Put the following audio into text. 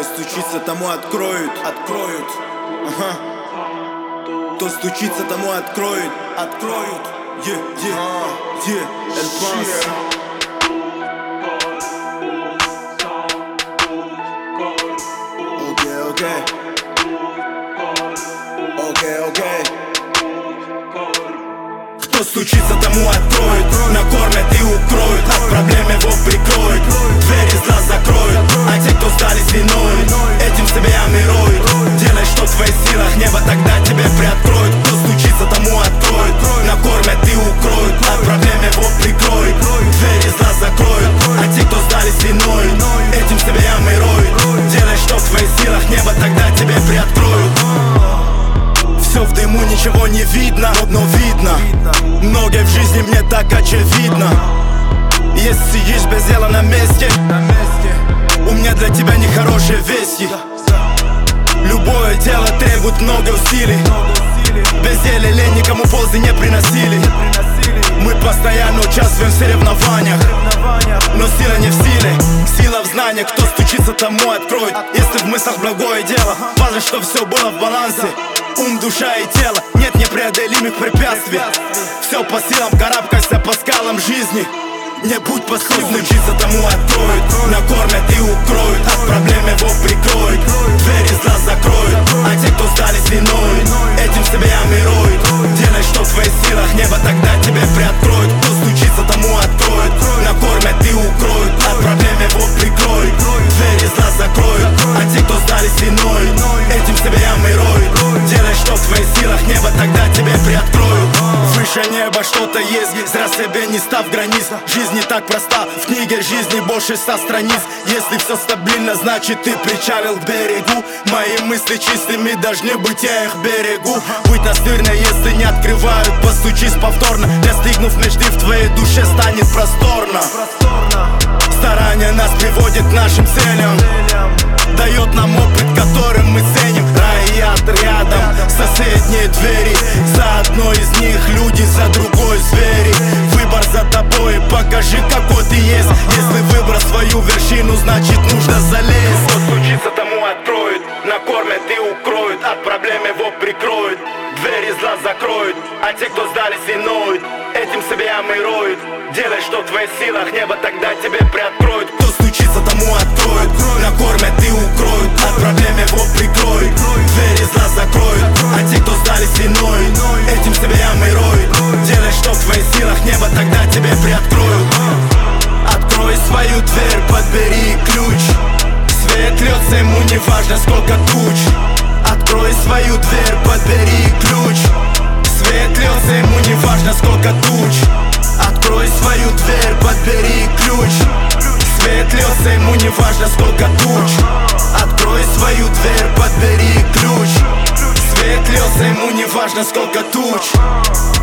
Кто стучится, тому откроют. Откроют. Ага. Кто стучится, тому откроют. Откроют. El Prince. Okay. Кто стучится, тому откроют. Накормят и укроют. От проблем его прикроют. Двери зла закроют. А те, кто сдались виной, этим себя мируют. Делай, что в твоих силах, небо тогда тебе приоткроют. Кто стучится, тому откроют. Накормят и укроют. От проблем его прикроют. Двери зла закроют. А те, кто сдались виной, этим себя мируют. Делай, что в твоих силах, небо тогда тебе приоткроют. Все в дыму, ничего не видно, но видно. Многое в жизни мне так очевидно. Если сидишь без дела на месте, у меня для тебя нехорошие вести. Любое дело требует много усилий. Безделие, лень никому пользы не приносили. Мы постоянно участвуем в соревнованиях, но сила не в силе, сила в знаниях. Кто стучится, тому откроет. Если в мыслях благое дело, важно, что все было в балансе. Ум, душа и тело, нет непреодолимых препятствий. Все по силам, карабкайся по скалам жизни. Не будь послушным, учиться тому откроют. Накормят и укроют. От проблем его прикроют. Двери зла закроют. А те, кто сдались виной, этим себя мируют. Делай, что в твоих силах, небо тогда тебе приоткроют. Кто стучится, тому откроют. Накормят и укроют. От проблем его прикроют. Двери зла закроют. А те, кто сдались виной, этим себя мируют. Делай, что в твоих силах, небо тогда тебе приоткроют. Выше неба что-то есть, зря себе не став границ. Жизнь не так проста, в книге жизни больше 100 страниц. Если все стабильно, значит ты причалил к берегу. Мои мысли чистыми должны быть, я их берегу. Будь настырной, если не открывают, постучись повторно. Достигнув мечты, в твоей душе станет просторно. Старание нас приводит к нашим целям, дает нам опыт, которым мы ценим. Рай и ад рядом, соседние двери. За одной из них люди, за другой звери. Выбор за тобой, покажи, какой ты есть. Если выбрал свою вершину, значит нужно залезть. Кто стучится, тому откроют. Накормят и укроют. От проблем его прикроют. Двери зла закроют. А те, кто сдались виной, этим себя мируют. Делай, что в твоих силах, небо тогда тебе приоткроют. Кто стучится, тому откроют. Накормят и укроют. От проблем его прикроют. Двери зла закроют. А те, кто сдались виной, этим себя мируют. Делай, что в твоих силах, небо тогда тебе приоткроют. Открой свою дверь, подбери ключ. Свет льется, ему не важно, сколько туч. Открой свою дверь, подбери ключ. Свет льется, ему не важно, сколько туч. Открой свою дверь, подбери ключ. Свет льется, ему не важно, сколько туч. Открой свою дверь, подбери ключ. Свет льется, ему не важно, сколько туч.